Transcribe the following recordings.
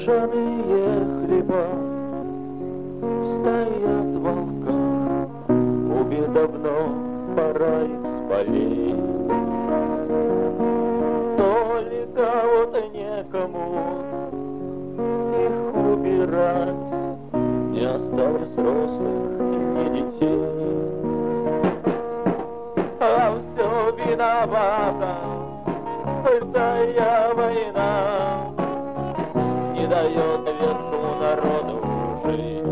ржаные хлеба стоят в волках, убе давно пора их спалить. Только вот некому их убирать, не осталось взрослых и детей. А все виновата лютая война, не дает весу народу жить.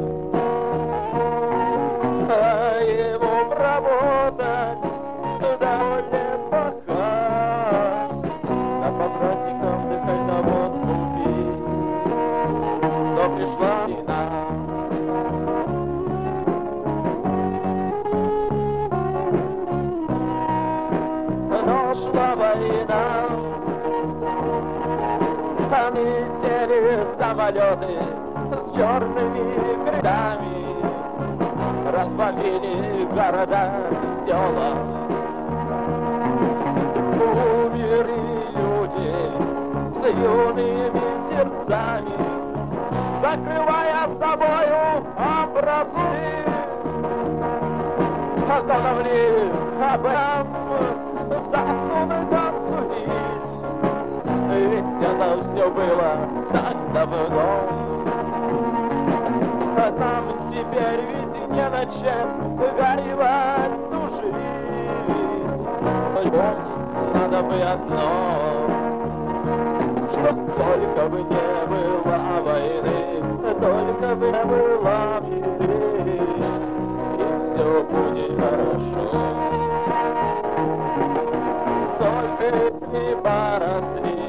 А ему работать довольно пока, а по праздникам дыхать на водку пить. Но пришла война. Но шла война, там летели самолеты с черными крыльями, разбомбили города и села. Умерли люди с юными сердцами, закрывая собою образы. Остановли об этом, засунуть обсудить, ведь это все было так давно. А нам теперь ведь не на чем горевать всю жизнь. Помнить надо бы одно, что сколько бы не было войны, только бы не было беды, и все будет хорошо. Только не поросли.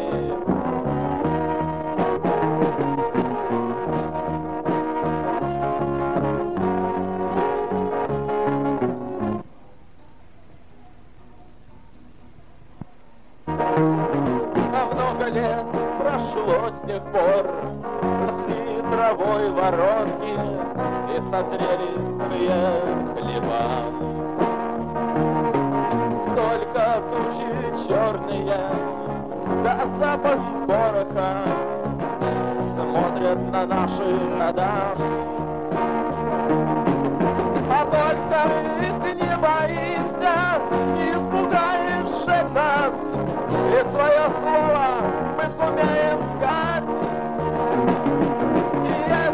Много лет прошло с тех пор, росли травой воронки и созрели сырые хлеба. Только тучи черные, да запах пороха смотрят на наши года.